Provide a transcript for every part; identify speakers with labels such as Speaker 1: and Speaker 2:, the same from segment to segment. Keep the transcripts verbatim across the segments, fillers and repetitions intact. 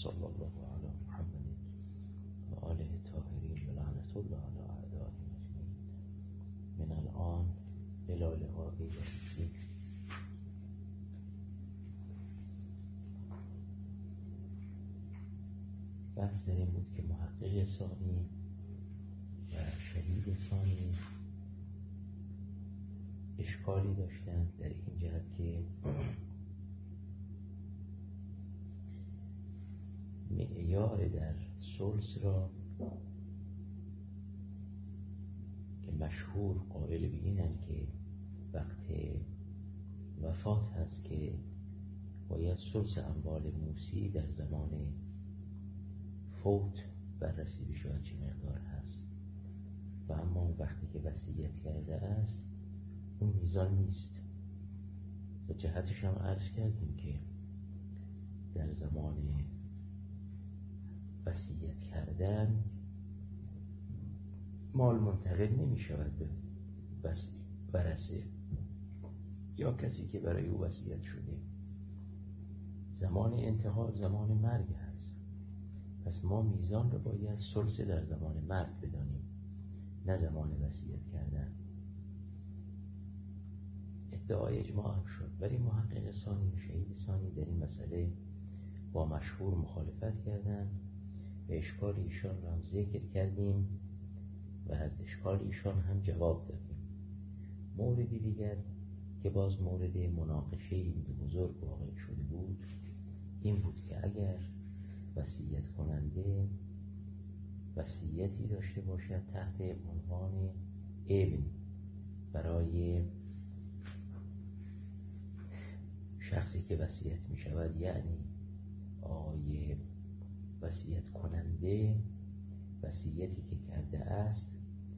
Speaker 1: صلی الله علی محمد و آله الطاهرین و لعنت الله علی اعدائهم اجمعین من الان الی لقاء جدید. بحث در این بود که محقق ثانی و شهید ثانی اشکالی داشتند در این جهت که معیار در ثلث را که مشهور قائل به اینند که وقت وفات هست که باید ثلث اموال موسی در زمان فوت بررسی بشود چه مقدار هست و اما وقتی که وصیت کرده است اون میزان نیست. و جهتش هم عرض کردیم که در زمان وصیت کردن مال منتقل نمی شود به ورثه یا کسی که برای او وصیت شده. زمان انتقال زمان مرگ هست، پس ما میزان رو باید ثلث در زمان مرگ بدانیم، نه زمان وصیت کردن. ادعای اجماع هم شد، ولی محقق ثانی و شهید ثانی در این مسئله با مشهور مخالفت کردند و اشکال ایشان را هم ذکر کردیم و از اشکال ایشان هم جواب دادیم. موردی دیگر که باز مورد مناقشه این دو بزرگ واقع شده بود این بود که اگر وصیت کننده وصیتی داشته باشد تحت عنوان ابن برای شخصی که وصیت می شود، یعنی آقای وصیت کننده وصیتی که کرده است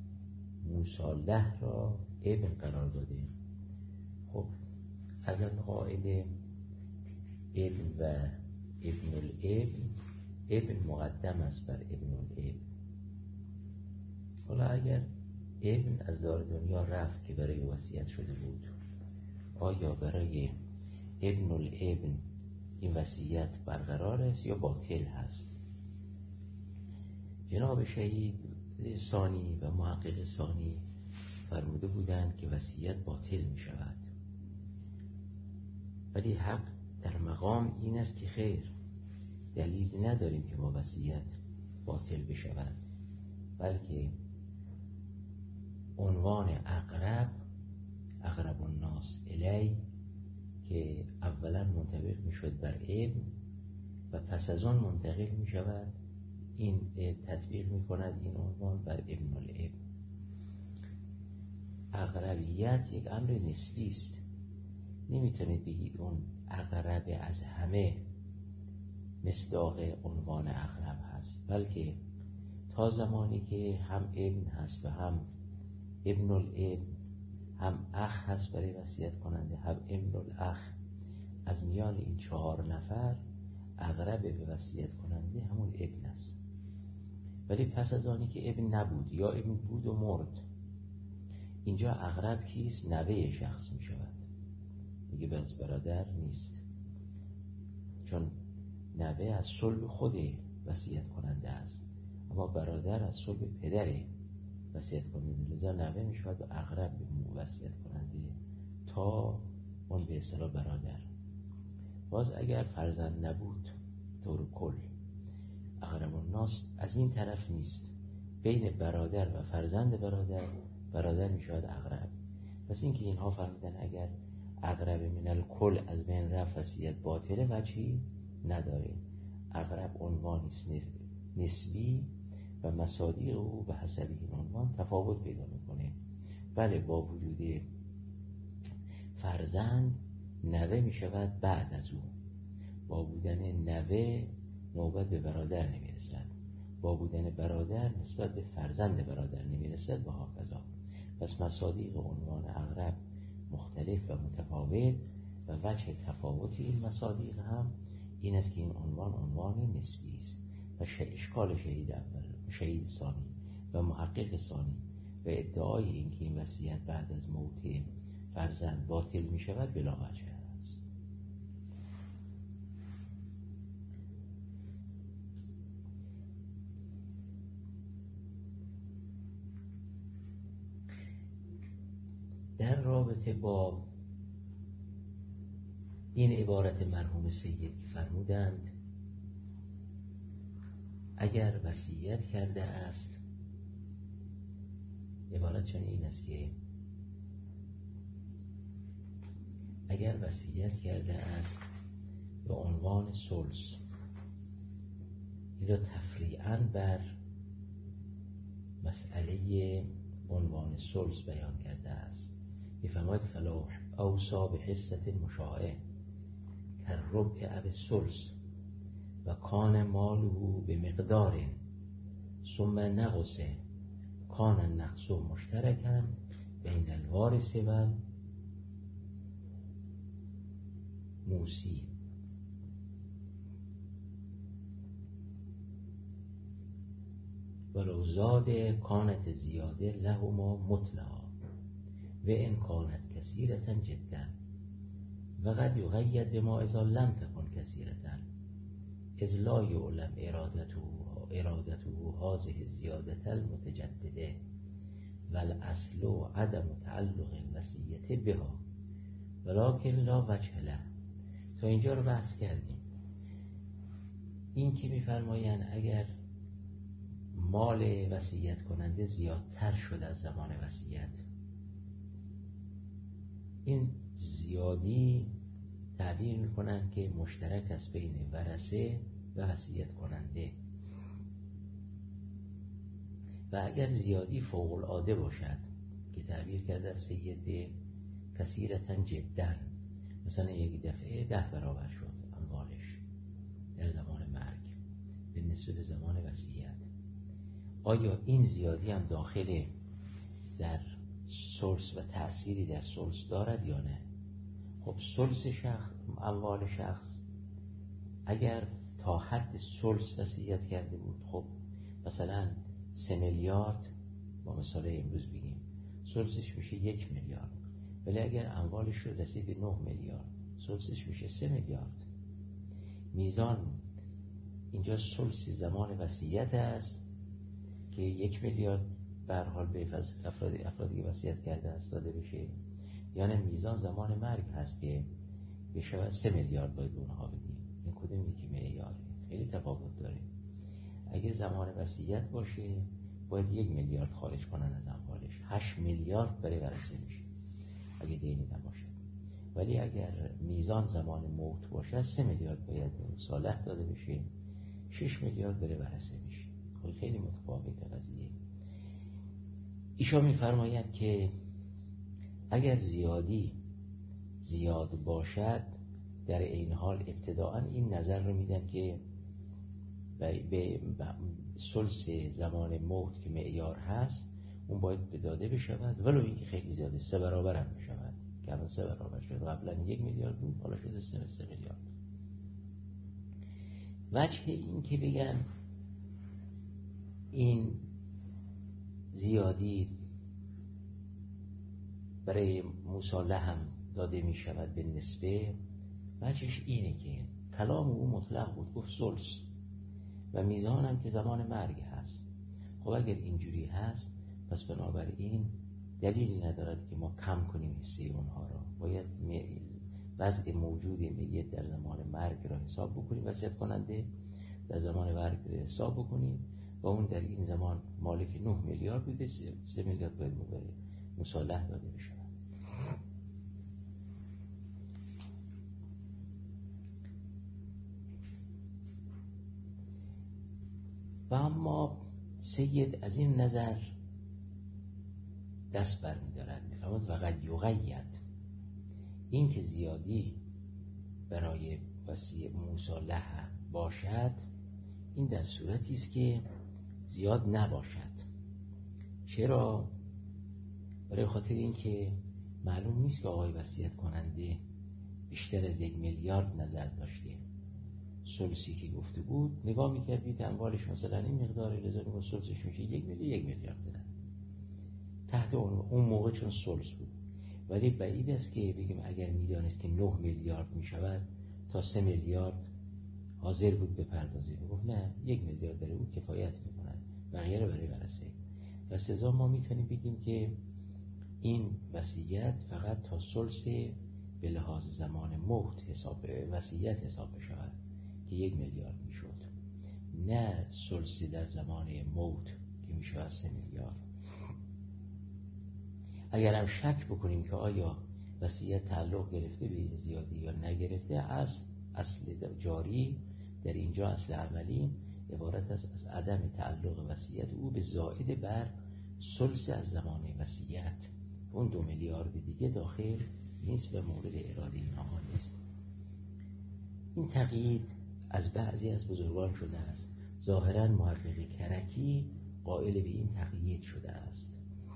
Speaker 1: موصله را ابن قرار داده. خب از القائل ابن و ابن الابن، ابن مقدم است بر ابن الابن. حالا اگر ابن از دار دنیا رفت که برای وصیت شده بود، آیا برای ابن الابن این وصیت برقرار است یا باطل هست؟ جناب شهید ثانی و محقق ثانی فرموده بودند که وصیت باطل می شود، ولی حق در مقام این است که خیر، دلیل نداریم که با وصیت باطل بشود، بلکه عنوان اقرب اقرب الناس الی که اولا منطبق می شود بر ابن و پس از آن منتقل می شود، این تطبیق می کند این عنوان بر ابن الابن. اقربیت یک امر نسبی است، نمیتونید بگید اون اقرب از همه مصداق عنوان اقرب هست، بلکه تا زمانی که هم ابن هست و هم ابن الابن، هم اخ هست برای وصیت کننده، هم ابن الاخ، از میان این چهار نفر اقرب به وصیت کننده همون ابن است. ولی پس از آنی که ابن نبود یا ابن بود و مرد، اینجا اقرب کیست؟ نوه شخص می شود، دیگه باز برادر نیست، چون نوه از صلب خود وصیت کننده است، اما برادر از صلب پدر وصیت کننده، لذا نوه می شود و اقرب به وصیت کننده تا اون به اصطلاح برادر. باز اگر فرزند نبود طور کل اقرب الناس از این طرف نیست، بین برادر و فرزند برادر برادر می شود اقرب. پس این که اینها فرمودن اگر اقرب من الکل از بین رفت وصیت باطله وجهی نداره. اقرب عنوان نسبی و مصادیق او به حسب این عنوان تفاوت پیدا میکنه. بله با وجود فرزند نوه می شود بعد از او، با بودن نوه نوبت به برادر نمی رسد، با بودن برادر نسبت به فرزند برادر نمی رسد و هاکذا. پس مصادیق عنوان اقرب مختلف و متفاوت و وجه تفاوت این مصادیق هم این است که این عنوان عنوان نسبی است و اشکال شهید اول شهید ثانی و محقق ثانی و ادعای این که این وصیت بعد از موت فرزند باطل می شود بلا وجه است. رابطه با این عبارت مرحوم سید که فرمودند اگر وصیت کرده است، عبارت چون این است که اگر وصیت کرده است به عنوان ثلث، این را تفریعاً بر مسئله عنوان ثلث بیان کرده است. می‌فرماید فلاح اوصا به حصة مشاعه کالربع او الثلث و کان ماله به مقدار ثم نقص کان النقص مشترکا بین الوارث و موسی. ولو زاد کانت زیاده لهما مطلقا و ان کانت کثیرة جدا و قد یقید بما اذا لم تکن کثیرة اذ لا یعلم ارادته ارادته هذه الزیادة المتجدده والاصل عدم تعلق الوصیة بها ولکن لا وجه له. تا اینجا رو بحث کردیم. این که می‌فرمایند اگر مال وصیت کننده زیادتر شد از زمان وصیت، این زیادی تعبیر میکنن که مشترک است بین ورثه و وصیت کننده، و اگر زیادی فوق العاده باشد که تعبیر کرده از سید به کثیرتن جدا، مثلا یک دفعه ده برابر شد اموالش در زمان مرگ به نسبت زمان وصیت، آیا این زیادی هم داخل در ثلث و تأثیری در ثلث دارد یا نه؟ خب ثلث شخص، اموال شخص اگر تا حد ثلث وصیت کرده بود، خب مثلا سه میلیارد با مثال امروز بگیم ثلثش میشه یک میلیارد، ولی اگر اموالش رو رسید به نه میلیارد ثلثش میشه سه میلیارد. میزان اینجا ثلث زمان وصیت است که یک میلیارد به هر حال به افرادی افرادی که وصیت کرده است داده بشه، یعنی میزان زمان مرگ هست که بشه سه میلیارد باید به اونها بدیم. این کدوم یکی معیاره؟ خیلی تفاوت داره. اگه زمان وصیت باشه باید یک میلیارد خارج کنن از اموالش، هشت میلیارد برای ورثه میشه اگه دینی نباشه. ولی اگر میزان زمان موت باشه سه میلیارد باید به صالح داده بشه، شش میلیارد برای ورثه میشه. خب خیلی متفاوته قضیه. ایشان میفرماید که اگر زیادی زیاد باشد، در این حال ابتداءً این نظر رو میدن که به ثلث زمان موت که معیار هست اون باید بداده بشود، ولو اینکه خیلی زیاده، سه برابر هم بشود که الان سه برابر شد، قبلا یک میلیارد بود حالا شده سه سه میلیارد. وجه این که بگن این زیادی برای مصالحه هم داده می شود به نسبه، وجهش اینه که کلام او مطلق بود، گفت ثلث و میزان هم که زمان مرگ هست. خب اگر اینجوری هست پس بنابراین دلیلی ندارد که ما کم کنیم حصه اونها را، باید وضع موجود میت در زمان مرگ را حساب بکنیم، وصیت کننده در زمان مرگ را حساب بکنیم و اون در این زمان مالک نه میلیارد بوده، سه میلیارد باید مبره مصالح داده بشه. و اما سید از این نظر دست بر می دارد، می فرماید و قد یقید، این که زیادی برای وصیه مصالحه باشد این در صورتی است که زیاد نباشد. چرا؟ برای خاطر این که معلوم نیست که آقای وصیت کننده بیشتر از یک میلیارد نظر داشته. ثلثی که گفته بود نگاه میکردید اموالش مثلا این مقدار، لذا با ثلثش میشه یک میلیارد یک میلیارد بدن تحت اون موقع چون ثلث بود. ولی بعید است که بگیم اگر میدانست که نه میلیارد میشود تا سه میلیارد حاضر بود بپردازه، بگفت نه یک میلیارد برای او کفایت میکنه، بقیه رو برای ورثه. و سزا ما میتونیم بگیم که این وصیت فقط تا ثلث به لحاظ زمان موت حساب وصیت حساب بشود که یک میلیارد میشد، نه ثلث در زمان موت که میشود سه میلیارد. اگر هم شک بکنیم که آیا وصیت تعلق گرفته به زیادی یا نگرفته، اصل اصل جاری در اینجا، اصل عملی عبارت است از عدم تعلق وصیت او به زائد بر ثلث از زمان وصیت. اون دو میلیارد دیگه داخل نیست و مورد اراده اینها نیست. این تقیید از بعضی از بزرگان شده است. ظاهراً محقق کرکی قائل به این تقیید شده است.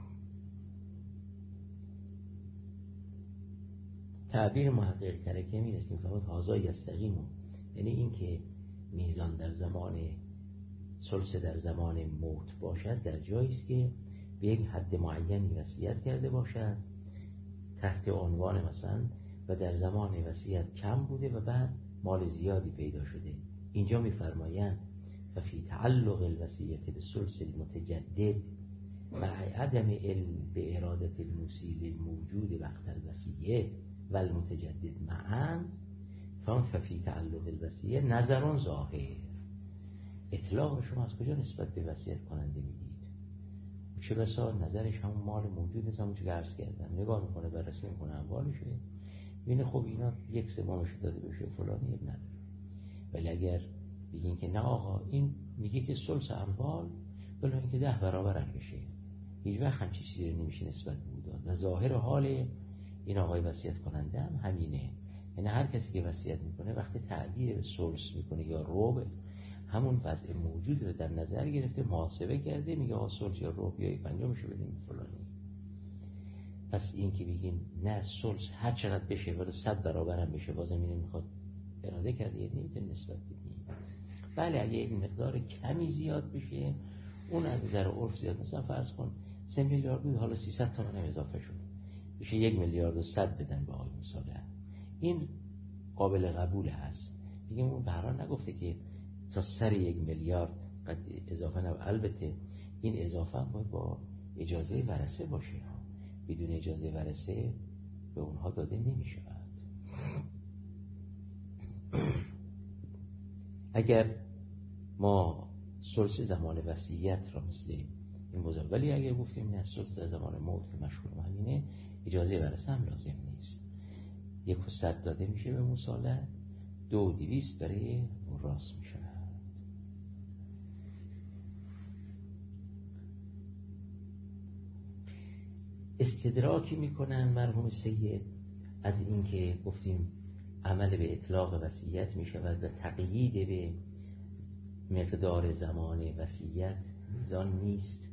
Speaker 1: تعبیر محقق کرکی همین است که می‌فرماید هذا یستقیم، یعنی این که میزان در زمان ثلث در زمان موت باشد در جایی است که به یک حد معینی وصیت کرده باشد تحت عنوان مثلا و در زمان وصیت کم بوده و بعد مال زیادی پیدا شده. اینجا می‌فرمایند و فی تعلق الوصیت به ثلث المتجدد مع عدم علم به ارادت الموصی للموجود وقت الوصیه و المتجدد معا فان فی تعلق الوصیه نظرون ظاهر. اطلاق شما از کجا نسبت به وصیت کننده میدید؟ چه بسا نظرش همون مال موجود است، همون چه که عرض کردم، نگاه میکنه بررسی میکنه اموالشه، ببینه خب اینا یک سومش داده بشه فلانی اب نداره. ولی اگر بگین که نه آقا این میگه که ثلث اموال بلا اینکه ده برابر هم بشه، هیچ وقت همچین چیزی رو نمیشه نسبت به داد و ظاهر حال این آقای وصیت کننده هم همینه. یعنی هر کسی که وصیت میکنه وقتی تعبیر به ثلث میکنه یا ربع، همون وضع موجود رو در نظر گرفته، محاسبه کرده، میگه آ ثلث یا ربع یا پنجمشو بدیم فلانی. پس این که بگیم نه ثلث هر چقدر بشه ولی صد برابر هم بشه بازم اینو میخواد اراده کرده، یعنی نمیتونه نسبت بدیم. بله اگه یک مقدار کمی زیاد بشه اون از نظر عرف زیاد، مثلا فرض کن سه میلیارد بود حالا سیصد تومن هم اضافه شد بشه یک میلیارد و صد بدن به آقای مصالح، این قابل قبول هست. میگم اون بهران نگفته که تا سر یک میلیارد قد اضافه نه، البته این اضافه هم باید با اجازه ورثه باشه، بدون اجازه ورثه به اونها داده نمیشه. اگر ما ثلث زمان وصیت را مثل این بزرگ، ولی اگر گفتیم نه ثلث در زمان موت که مشهور همینه، اجازه ورثه هم لازم نیست. یک و صد داده میشه به مصالح، دو و دویست برای وراث میشه. استدراکی میکنن مرحوم سید از این که گفتیم عمل به اطلاق وصیت میشود و تقیید به مقدار زمان وصیت میزان نیست.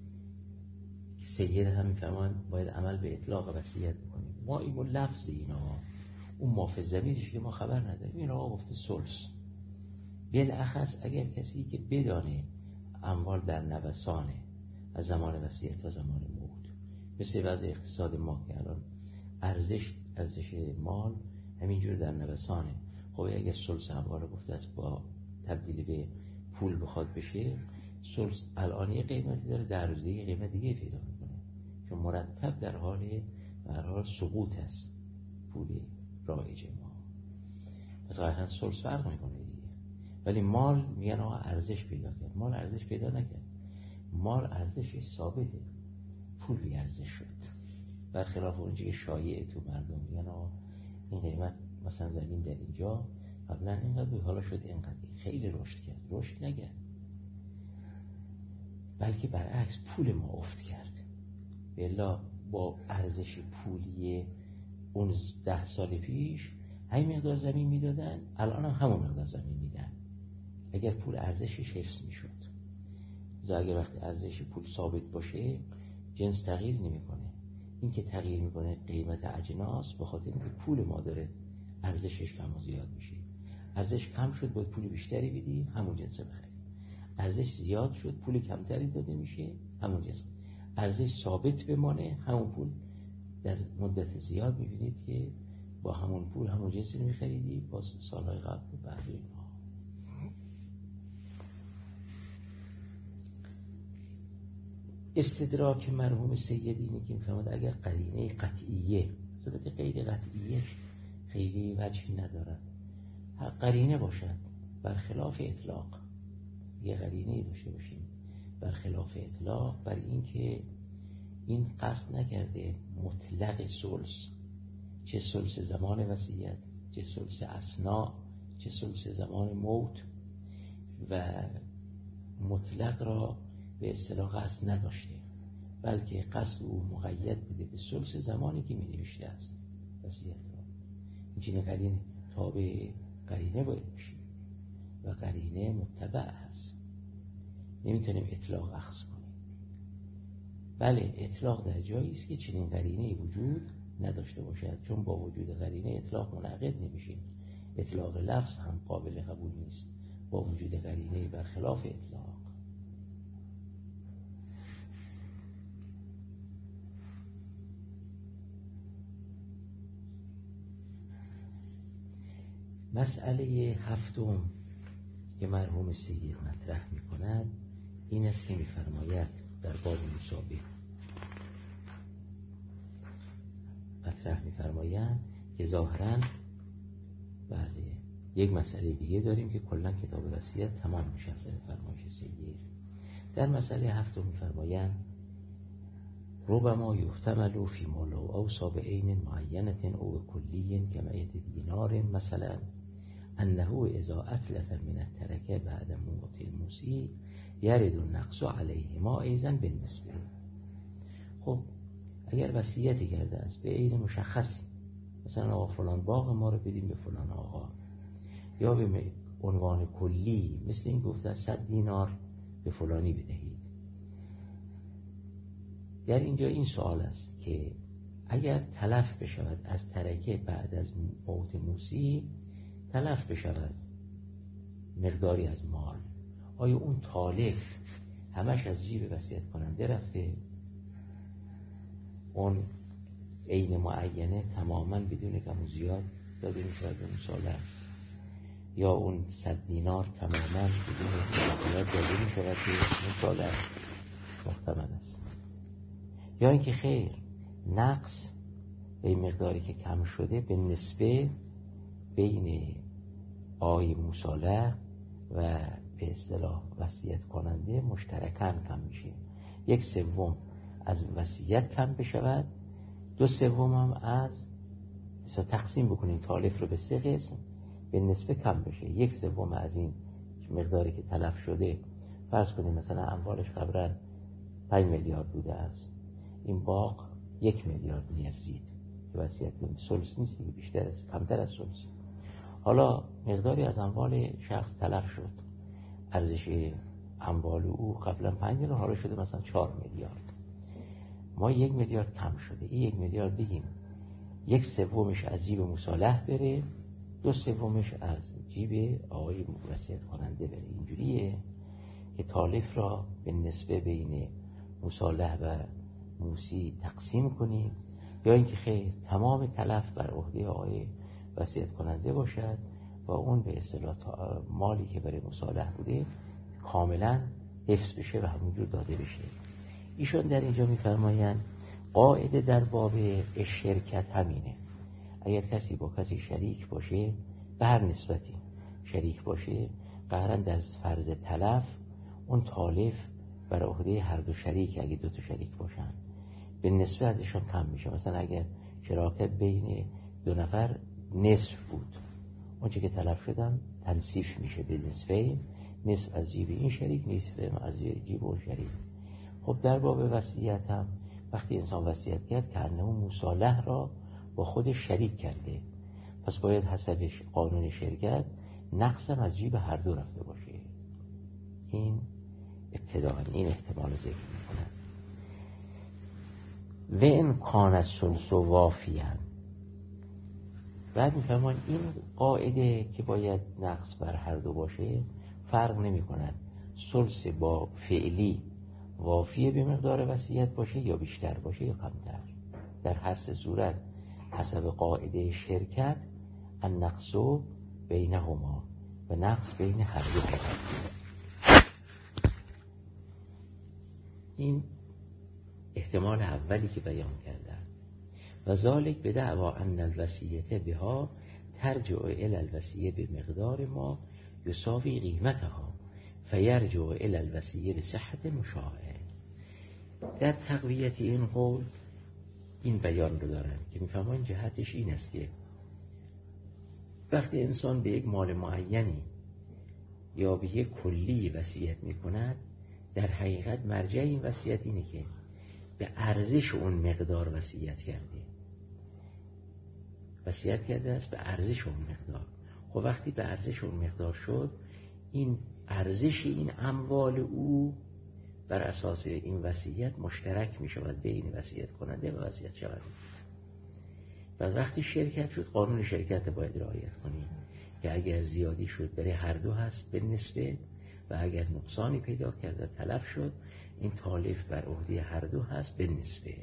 Speaker 1: سید هم میفهمن باید عمل به اطلاق وصیت بکنیم. ما این لفظ اینا اون مافز ضمیرش که ما خبر نداریم، این آقا گفته ثلث. بالاخص اگر کسی که بدانه اموال در نوسانه از زمان وصیت تا زمان موت، مثل وضع اقتصاد ما که الان ارزش ارزش مال همینجور در نوسانه، خب اگر ثلث اموال گفته است با تبدیل به پول بخواد بشه، ثلث الان یه قیمتی داره، در روزه یه قیمت دیگه پیدا میکنه، چون مرتب در حال به هر حال سقوط است پول رایج ما. پس قطعا ثلث فرق میکنه دیگه. ولی مال میگن آقا ارزش پیدا کرد، مال ارزش پیدا نکرد، مال ارزشش ثابته، پول بی ارزش شد. برخلاف اونجایی که شایعه تو مردم میگن آقا این قیمت مثلا زمین در اینجا قبلا اینقدر بود حالا شد اینقدر، خیلی رشد کرد، رشد نکرد، بلکه برعکس پول ما افت کرد. بلا با ارزش پولی اون ده سال پیش همین مقدار زمین میدادن، الان هم همون مقدار زمین میدن اگر پول ارزشش حفظ میشد. زا اگر وقتی ارزش پول ثابت باشه جنس تغییر نمیکنه، این که تغییر میکنه قیمت اجناس به خاطر اینکه پول ما داره ارزشش کم و زیاد میشه. ارزش کم شد باید پول بیشتری بدی همون جنس بخری، ارزش زیاد شد پول کمتری داده میشه همون جنس، ارزش ثابت بمانه همون پول در مدت زیاد میبینید که با همون پول همون جنسی رو میخریدی با سالهای قبل و بعد اینها. استدراک مرحوم سید اینه که میفهمد اگر قرینه قطعیه، البته غیر قطعیه خیلی وجهی ندارد، قرینه باشد برخلاف اطلاق، یه قرینه داشته باشیم برخلاف اطلاق، بر این که این قصد نکرده مطلق ثلث، چه ثلث زمان وصیت، چه ثلث اثناء، چه ثلث زمان موت، و مطلق را به اصطلاح قصد نداشته، بلکه قصد او مقید بوده به ثلث زمانی که می نوشته است وصیت را. این چنین قرینه تابع قرینه باید باشیم و قرینه متبع هست، نمیتونیم اطلاق اخذ کنیم. بله اطلاق در جایی است که چنین قرینه وجود نداشته باشد، چون با وجود قرینه اطلاق منعقد نمیشه. اطلاق لفظ هم قابل قبول نیست با وجود قرینه برخلاف اطلاق. مسئله هفتم که مرحوم سید مطرح می کند این است که می فرماید در باب مشابه مطرح می فرماید که ظاهراً بله یک مسئله دیگه داریم که کلاً کتاب وصیت تمام میشه از فرمایش سید. در مسئله هفتم می فرماید ربما یحتمل فی ما لو اوصی بعین معینة او کلی کمایت دینار مثلا انه اذا اتلف من الترکه بعد موت الموصی یرد النقص علیهما ایضا بالنسبه. خب اگر وصیتی کرده است به عین مشخصی، مثلا آقا فلان باغ ما رو بدیم به فلان آقا، یا به عنوان کلی مثل این گفته صد دینار به فلانی بدهید، در اینجا این سوال است که اگر تلف بشود از ترکه بعد از موت موصی، تلف بشود مقداری از مال، آیا اون تالف همش از جیب وصیت کننده رفته، اون عین معینه تماما بدون کم و زیاد داده می شود به مصالح، یا اون صد دینار تماما بدون کم و زیاد داده می شود به مصالح؟ محتمل است. یا اینکه خیر نقص به مقداری که کم شده به نسبه بین آقای مصالح و به اصطلاح وصیت کننده مشترکاً کم میشه، یک سوم از وصیت کم بشود، دو سوم هم از مثلا تقسیم بکنیم تالف رو به سه قسم به نسبه کم بشه، یک سوم از این مقداری که تلف شده، فرض کنیم مثلا اموالش قبلا پنج میلیارد بوده است، این باغ یک میلیارد میارزید که وصیت کنیم، ثلث نیست دیگه، بیشتر از کمتر از ثلث. حالا مقداری از اموال شخص تلف شد، ارزش اموال او قبلا پنج میلیارد حالا شده مثلا چهار میلیارد، ما یک میلیارد کم شده، این یک میلیارد بگیم یک سومش از جیب مصالح بره، دو سومش از جیب آقای وصیت کننده بره. اینجوریه که تالف را به نسبه بین مصالح و موصی تقسیم کنیم، یا اینکه خیر تمام تلف بر عهده آقای وصیت کننده باشد و اون به اصطلاح مالی که برای مصالح بوده کاملا حفظ بشه و همونجور داده بشه. ایشون در اینجا میفرمایند قاعده در باب شرکت همینه، اگر کسی با کسی شریک باشه به هر نسبتی شریک باشه، قهرن در فرض تلف اون تالف بر عهده هر دو شریک، اگه دو تا شریک باشن به نسبه ازشون کم میشه. مثلا اگر شراکت بین دو نفر نصف بود، اونچه که تلف شدم تنصیف میشه به نصفه، نصف از جیب این شریک، نصف از جیب اون شریک. خب در باب وصیت هم وقتی انسان وصیت کرد که انه مصالح را با خود شریک کرده، پس باید حسب قانون شرکت نقصم از جیب هر دو رفته باشه. این ابتداء این احتمال ذکر میکنن. و این کان الثلث وافیاً، بعد میفهمان این قاعده که باید نقص بر هر دو باشه فرق نمی کند ثلث با فعلی وافیه به مقدار وصیت باشه یا بیشتر باشه یا کمتر، در هر سه صورت حسب قاعده شرکت النقص بینهما و نقص بین هر دو. این احتمال اولی که بیان کردن. و ذالک بدعوا ان الوصیه بها ترجع الی الوصیه بمقدار ما یساوی قیمتها فیرجع الی الوصیه بصحت مشاهده. در تقویت این قول این بیان رو دارن که میفهمن جهتش این است که وقتی انسان به یک مال معینی یا به یک کلی وصیت میکند، در حقیقت مرجع این وصیت اینه که به ارزش اون مقدار وصیت کرده وصیت کرده است به ارزش اون مقدار. خب وقتی به ارزش اون مقدار شد، این ارزش این اموال او بر اساس این وصیت مشترک می شود بین وصیت کننده و وصیت شونده. و وقتی شرکت شد، قانون شرکت باید رعایت کنیم که اگر زیادی شد برای هر دو هست به نسبه، و اگر نقصانی پیدا کرده تلف شد، این تالف بر عهده هر دو هست به نسبه.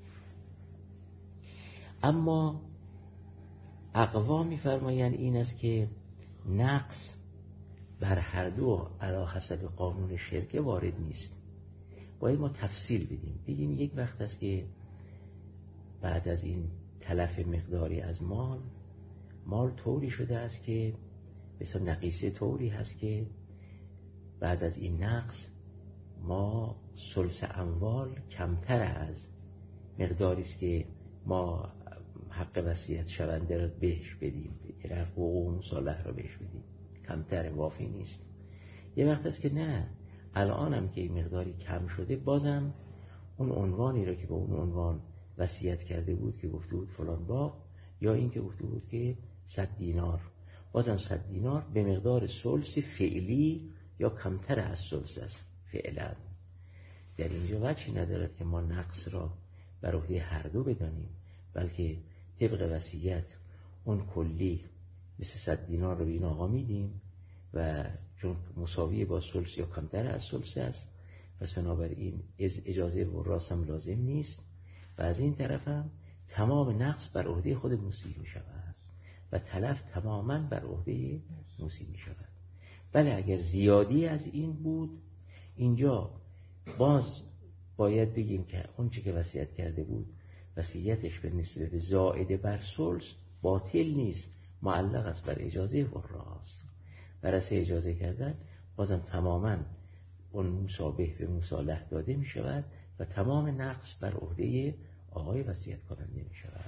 Speaker 1: اما اقوام می‌فرمایند این است که نقص بر هر دو علی حسب قانون شرکه وارد نیست. باید ما تفصیل بدیم، بگیم یک وقت است که بعد از این تلف مقداری از مال، مال طوری شده است که مثلا نقیصه طوری هست که بعد از این نقص ما ثلث اموال کمتر از مقداری است که ما حق وصیت شونده را بهش بدیم، یعنی حقوق مصالح را بهش بدیم، کمتر، وافی نیست. یه وقت است که نه، الان هم که این مقداری کم شده، بازم اون عنوانی را که با اون عنوان وصیت کرده بود که گفته بود فلان باغ، یا این که گفته بود که صد دینار، بازم صد دینار به مقدار ثلث فعلی یا کمتر از ثلث است فعلا. در اینجا وجهی ندارد که ما نقص را بر عهده هر دو بدانیم، بلکه طبق وصیت اون کلی مثل صد دینار رو به این آقا میدیم و چون مساوی با ثلث یا کمتر از ثلث است، پس بنابراین اجازه وراث هم لازم نیست. و از این طرف هم تمام نقص بر عهده خود موصی می شود و تلف تماما بر عهده موصی می شود. بله اگر زیادی از این بود، اینجا باز باید بگیم که اون چی که وصیت کرده بود وصیتش به نسبت زائده بر ثلث باطل نیست، معلق است بر اجازه وراث. برای اجازه کردن بازم تماما اون مشابه به مصالح داده می شود و تمام نقص بر عهده آقای وصیت کننده می شود.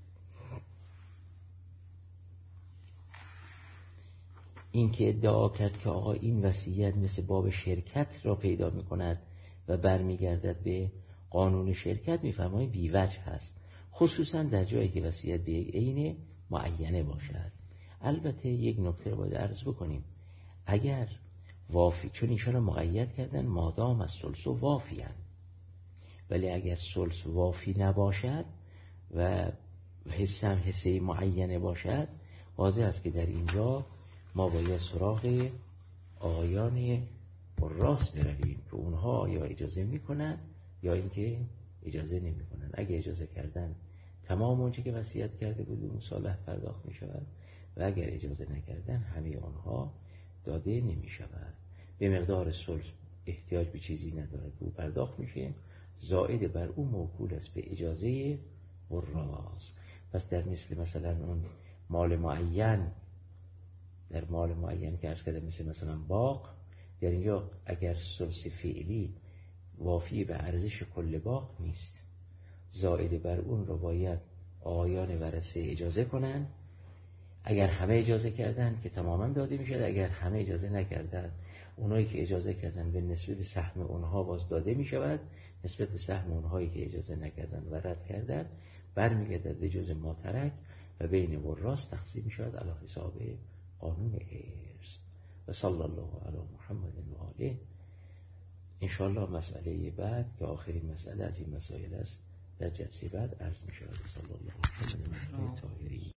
Speaker 1: این که ادعا کرد که آقا این وصیت مثل باب شرکت را پیدا می کند و برمیگردد به قانون شرکت، میفهمید بیوجه هست، خصوصا در جایی که وصیت به یک عین معینه باشد. البته یک نکته رو باید عرض بکنیم، اگر وافی، چون ایشان مقید کردن مادام از ثلث وافی هن، ولی اگر ثلث وافی نباشد و حصه هم حصه معینه باشد، واضح است که در اینجا ما باید سراغ آیان وراث برویم که اونها آیا اجازه میکنن یا اینکه اجازه نمیکنن. اگه اجازه کردن تمام اونچه که وصیت کرده بود به مصالح پرداخت میشود و اگر اجازه نکردن همه آنها داده نمیشود. به مقدار ثلث احتیاج به چیزی ندارد، او پرداخت میشه، زائد بر او موکول است به اجازه وراث. پس در مثل مثلا اون مال معین، در مال معین که عرض کردم مثل مثلا باغ، در اینجا اگر ثلث فعلی وافی به ارزش کل باغ نیست، زائد بر اون رو باید آیان ورثه اجازه کنن. اگر همه اجازه کردن که تماما داده میشد، اگر همه اجازه نکردن، اونایی که اجازه کردن به نسبت به سهم اونها باز داده میشود، نسبت به سهم اونهایی که اجازه نکردن و رد کردن برمیگردد به جزء ما ترک و بین وراث تقسیم میشود علی حساب قانون ارث. و صلی الله علی محمد و آله. انشاءالله مسئله بعد که آخرین مسئله از این مسائل است در جلسه بعد عرض می شود. صلی الله علیه و آله طاهرین.